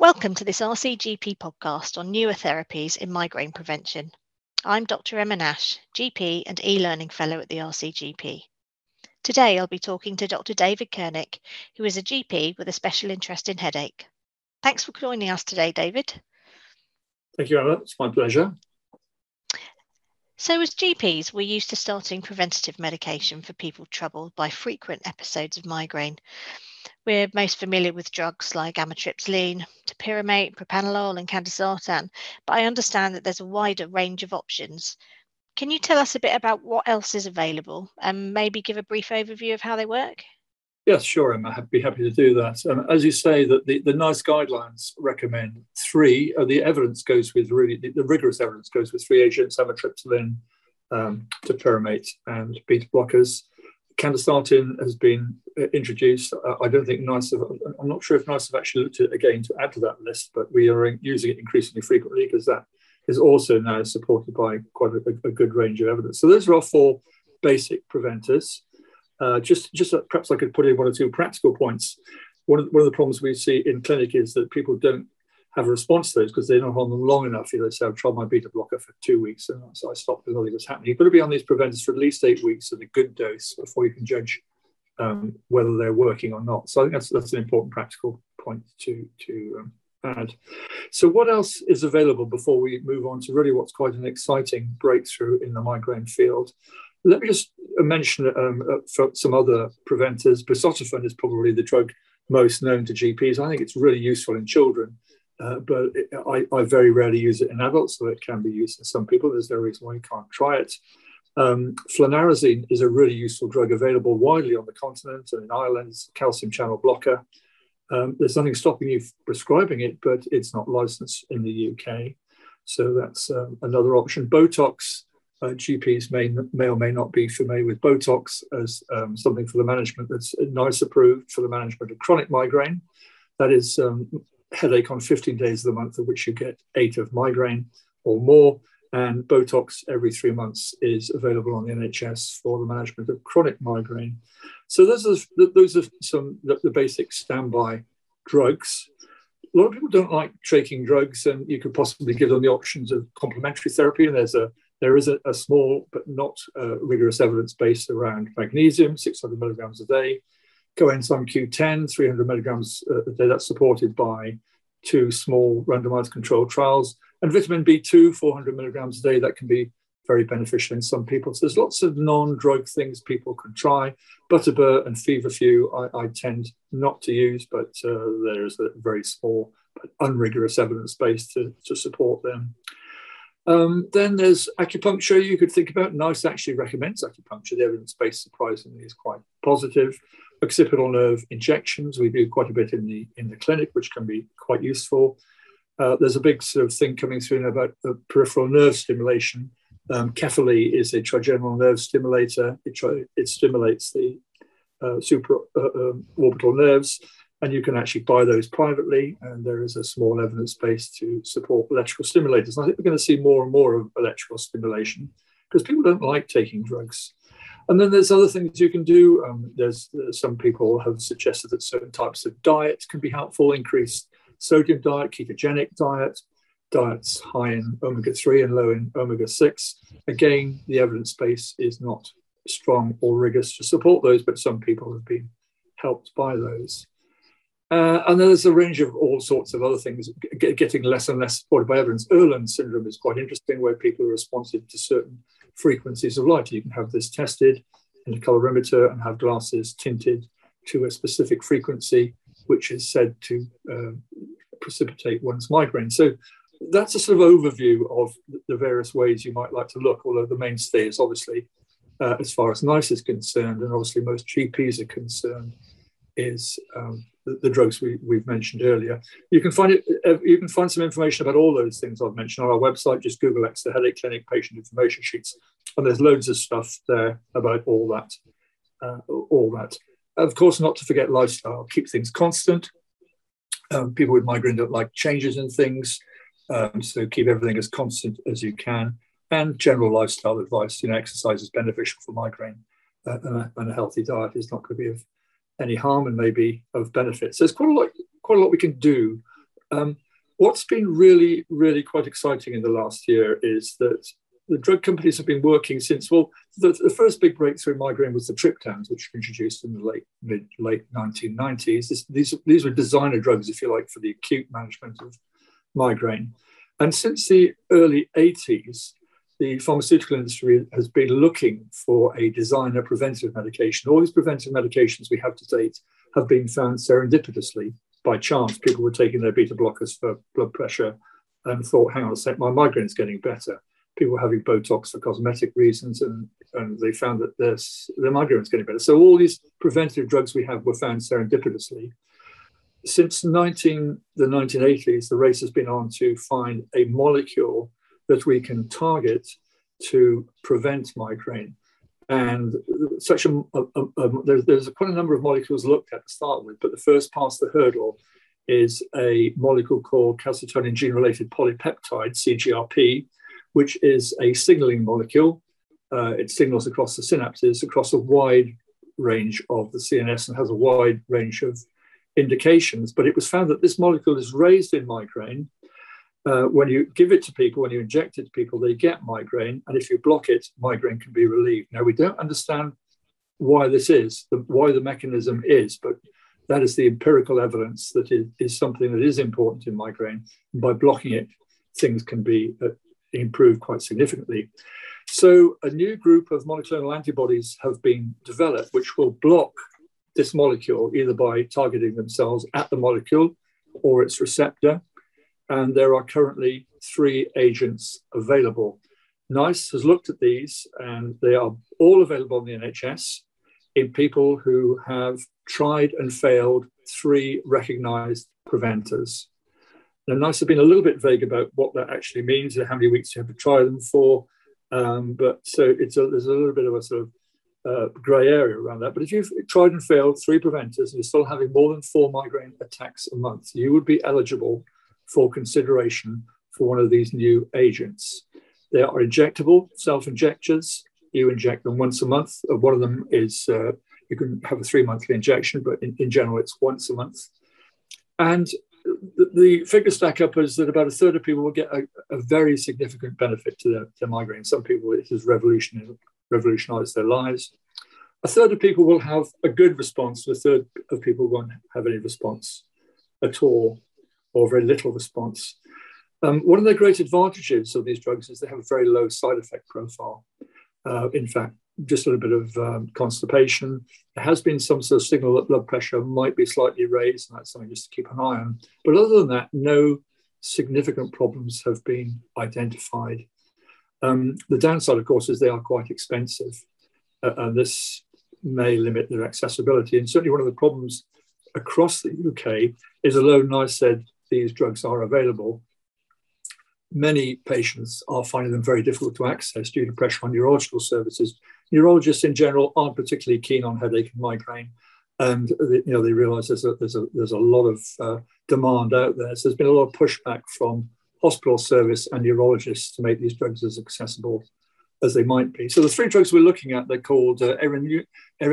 Welcome to this RCGP podcast on newer therapies in migraine prevention. I'm Dr. Emma Nash, GP and e-learning fellow at the RCGP. Today I'll be talking to Dr. David Koenig, who is a GP with a special interest in headache. Thanks for joining us today, David. Thank you, Emma. It's my pleasure. So as GPs, we're used to starting preventative medication for people troubled by frequent episodes of migraine. We're most familiar with drugs like amitriptyline, topiramate, propranolol and candesartan, but I understand that there's a wider range of options. Can you tell us a bit about what else is available and maybe give a brief overview of how they work? Yes, sure, Emma. I'd be happy to do that. As you say, that the NICE guidelines recommend three. The evidence goes with the rigorous evidence goes with three agents: amitriptyline, topiramate, and beta blockers. Candesartan has been introduced. I don't think NICE I'm not sure if NICE have actually looked at it again to add to that list, but we are using it increasingly frequently because that is also now supported by quite a good range of evidence. So those are our four basic preventers. Just perhaps I could put in one or two practical points. One of the problems we see in clinic is that people don't have a response to those because they're not on them long enough. They say, I've tried my beta blocker for 2 weeks and so I stopped because nothing was happening. You've got to be on these preventers for at least 8 weeks at a good dose before you can judge whether they're working or not. So I think that's an important practical point to add. So what else is available before we move on to really what's quite an exciting breakthrough in the migraine field? Let me just mention some other preventers. Bisoprolol is probably the drug most known to GPs. I think it's really useful in children, but I very rarely use it in adults, so it can be used in some people. There's no reason why you can't try it. Flunarizine is a really useful drug available widely on the continent and in Ireland. It's a calcium channel blocker. There's nothing stopping you prescribing it, but it's not licensed in the UK. So that's another option. Botox. GPs may or may not be familiar with Botox as something for the management that's NICE approved for the management of chronic migraine. That is headache on 15 days of the month, of which you get 8 of migraine or more. And Botox every 3 months is available on the NHS for the management of chronic migraine. So those are some of the basic standby drugs. A lot of people don't like taking drugs, and you could possibly give them the options of complementary therapy. And there is a small but not rigorous evidence base around magnesium, 600 milligrams a day, coenzyme Q10, 300 milligrams a day. That's supported by 2 small randomized controlled trials. And vitamin B2, 400 milligrams a day, that can be very beneficial in some people. So there's lots of non-drug things people can try. Butterbur and feverfew, I tend not to use, but there is a very small but unrigorous evidence base to support them. Then there's acupuncture you could think about. NICE actually recommends acupuncture. The evidence base, surprisingly, is quite positive. Occipital nerve injections, we do quite a bit in the clinic, which can be quite useful. There's a big sort of thing coming through about peripheral nerve stimulation. Kefali is a trigeminal nerve stimulator. It stimulates the supraorbital nerves, and you can actually buy those privately, and there is a small evidence base to support electrical stimulators. And I think we're going to see more and more of electrical stimulation because people don't like taking drugs. And then there's other things you can do. There's some people have suggested that certain types of diet can be helpful: increased sodium diet, ketogenic diet, diets high in omega-3 and low in omega-6. Again, the evidence base is not strong or rigorous to support those, but some people have been helped by those. And then there's a range of all sorts of other things getting less and less supported by evidence. Irlen syndrome is quite interesting, where people are responsive to certain frequencies of light. You can have this tested in a colorimeter and have glasses tinted to a specific frequency, which is said to precipitate one's migraine. So that's a sort of overview of the various ways you might like to look, although the mainstay is obviously, as far as NICE is concerned, and obviously most GPs are concerned, is the drugs we've mentioned earlier. You can find some information about all those things I've mentioned on our website. Just Google Exeter Headache Clinic patient information sheets, and there's loads of stuff there about all that. Of course, not to forget lifestyle. Keep things constant. People with migraine don't like changes in things, so keep everything as constant as you can. And general lifestyle advice. Exercise is beneficial for migraine, and a healthy diet is not going to be of any harm and maybe of benefit. So there's quite a lot we can do What's been really, really quite exciting in the last year is that the drug companies have been working since, well, the first big breakthrough in migraine was the triptans, which were introduced in the late 1990s. These were designer drugs, if you like, for the acute management of migraine. And since the early 80s, the pharmaceutical industry has been looking for a designer preventive medication. All these preventive medications we have to date have been found serendipitously by chance. People were taking their beta blockers for blood pressure and thought, hang on a sec, my migraine is getting better. People were having Botox for cosmetic reasons, and they found that their migraine was getting better. So all these preventive drugs we have were found serendipitously. Since the 1980s, the race has been on to find a molecule that we can target to prevent migraine. And there's quite a number of molecules looked at to start with, but the first past the hurdle is a molecule called calcitonin gene-related polypeptide, CGRP, which is a signaling molecule. It signals across the synapses, across a wide range of the CNS, and has a wide range of indications. But it was found that this molecule is raised in migraine. When you give it to people, when you inject it to people, they get migraine. And if you block it, migraine can be relieved. Now, we don't understand why this is, why the mechanism is, but that is the empirical evidence that it is something that is important in migraine. And by blocking it, things can be improved quite significantly. So a new group of monoclonal antibodies have been developed, which will block this molecule either by targeting themselves at the molecule or its receptor. And there are currently 3 agents available. NICE has looked at these, and they are all available on the NHS in people who have tried and failed 3 recognized preventers. Now, NICE have been a little bit vague about what that actually means and how many weeks you have to try them for. But so there's a little bit of a sort of grey area around that. But if you've tried and failed 3 preventers and you're still having more than 4 migraine attacks a month, you would be eligible for consideration for one of these new agents. They are injectable, self-injectors. You inject them once a month. One of them is, you can have a 3-monthly injection, but in general, it's once a month. And the figures stack up as that about a third of people will get a very significant benefit to their migraine. Some people, it has revolutionized their lives. A third of people will have a good response. A third of people won't have any response at all, or very little response. One of the great advantages of these drugs is they have a very low side effect profile. In fact, just a little bit of constipation. There has been some sort of signal that blood pressure might be slightly raised, and that's something just to keep an eye on. But other than that, no significant problems have been identified. The downside, of course, is they are quite expensive, and this may limit their accessibility. And certainly one of the problems across the UK is, although NICE said these drugs are available, many patients are finding them very difficult to access due to pressure on neurological services. Neurologists in general aren't particularly keen on headache and migraine, and they realise there's a lot of demand out there. So there's been a lot of pushback from hospital service and neurologists to make these drugs as accessible as they might be. So the 3 drugs we're looking at, they're called erenumab,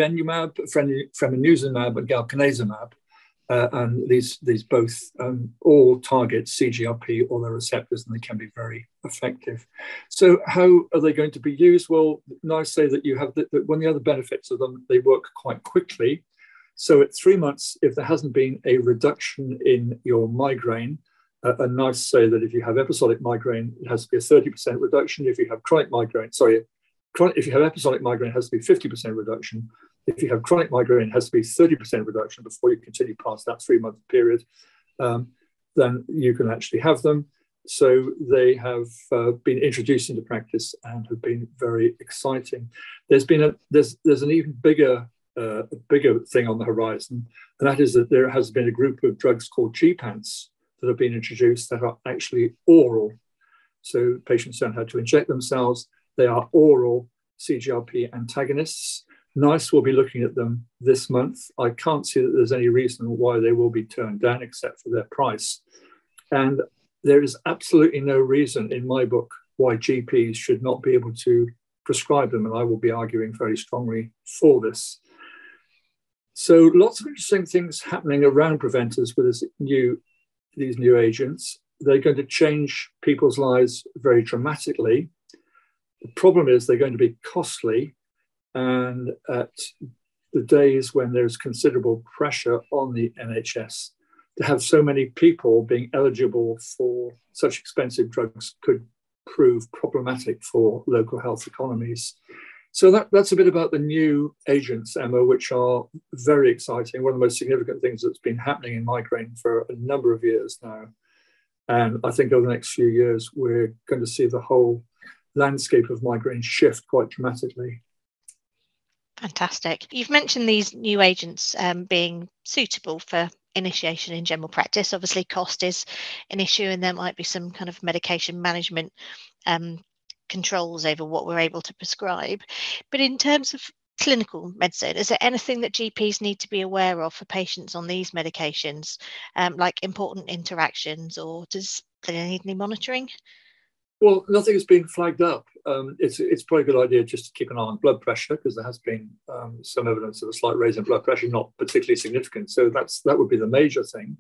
fremanezumab, and galcanezumab. And these both all target CGRP or their receptors, and they can be very effective. So how are they going to be used? Well, NICE say that you have one of the other benefits of them, they work quite quickly. So at 3 months, if there hasn't been a reduction in your migraine, and NICE say that if you have episodic migraine, it has to be a 30% reduction. If you have chronic migraine, if you have episodic migraine, it has to be 50% reduction. If you have chronic migraine, it has to be 30% reduction before you continue past that 3-month period. Then you can actually have them. So they have been introduced into practice and have been very exciting. There's an even bigger thing on the horizon, and that is that there has been a group of drugs called gepants that have been introduced that are actually oral. So patients don't have to inject themselves. They are oral CGRP antagonists. NICE will be looking at them this month. I can't see that there's any reason why they will be turned down except for their price. And there is absolutely no reason in my book why GPs should not be able to prescribe them, and I will be arguing very strongly for this. So lots of interesting things happening around preventers with this new these new agents. They're going to change people's lives very dramatically. The problem is they're going to be costly, and at the days when there's considerable pressure on the NHS to have so many people being eligible for such expensive drugs could prove problematic for local health economies. So that's a bit about the new agents, Emma, which are very exciting. One of the most significant things that's been happening in migraine for a number of years now. And I think over the next few years, we're going to see the whole landscape of migraine shift quite dramatically. Fantastic. You've mentioned these new agents being suitable for initiation in general practice. Obviously, cost is an issue, and there might be some kind of medication management controls over what we're able to prescribe. But in terms of clinical medicine, is there anything that GPs need to be aware of for patients on these medications, like important interactions, or do they need any monitoring? Well, nothing has been flagged up. It's probably a good idea just to keep an eye on blood pressure, because there has been some evidence of a slight raise in blood pressure, not particularly significant. So that would be the major thing.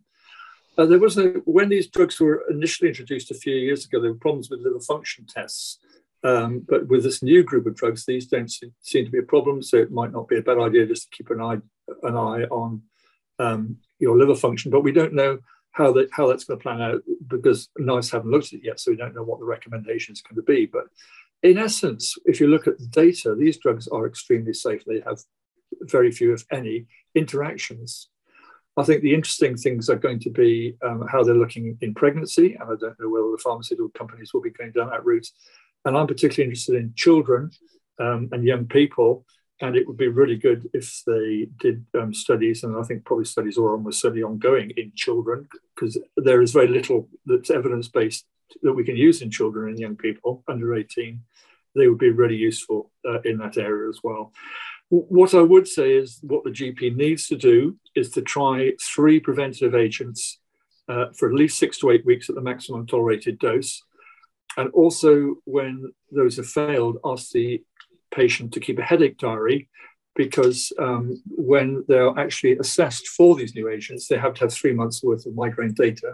When these drugs were initially introduced a few years ago, there were problems with liver function tests. But with this new group of drugs, these don't seem to be a problem. So it might not be a bad idea just to keep an eye on your liver function. But we don't know how that's going to plan out, because NICE haven't looked at it yet, so we don't know what the recommendation is going to be. But in essence, if you look at the data, these drugs are extremely safe. They have very few, if any, interactions. I think the interesting things are going to be how they're looking in pregnancy, and I don't know whether the pharmaceutical companies will be going down that route. And I'm particularly interested in children and young people. And it would be really good if they did studies, and I think probably studies are almost certainly ongoing in children, because there is very little that's evidence-based that we can use in children and young people under 18. They would be really useful in that area as well. What I would say is what the GP needs to do is to try 3 preventative agents for at least 6 to 8 weeks at the maximum tolerated dose. And also, when those have failed, ask the patient to keep a headache diary, because when they're actually assessed for these new agents, they have to have 3 months worth of migraine data.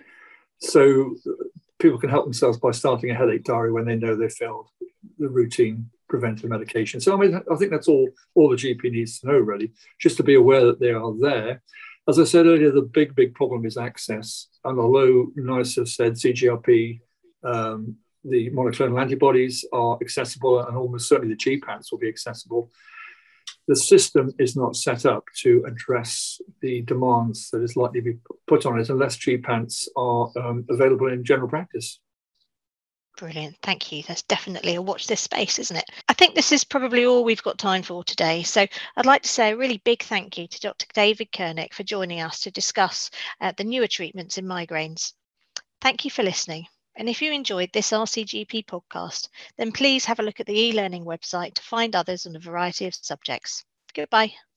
So people can help themselves by starting a headache diary when they know they've failed the routine preventive medication. So I think that's all the GP needs to know, really, just to be aware that they are there. As I said earlier, the big problem is access. And although NICE have said CGRP, the monoclonal antibodies are accessible, and almost certainly the GPANs will be accessible, the system is not set up to address the demands that is likely to be put on it unless GPANs are available in general practice. Brilliant. Thank you. That's definitely a watch this space, isn't it? I think this is probably all we've got time for today. So I'd like to say a really big thank you to Dr. David Kernick for joining us to discuss the newer treatments in migraines. Thank you for listening. And if you enjoyed this RCGP podcast, then please have a look at the e-learning website to find others on a variety of subjects. Goodbye.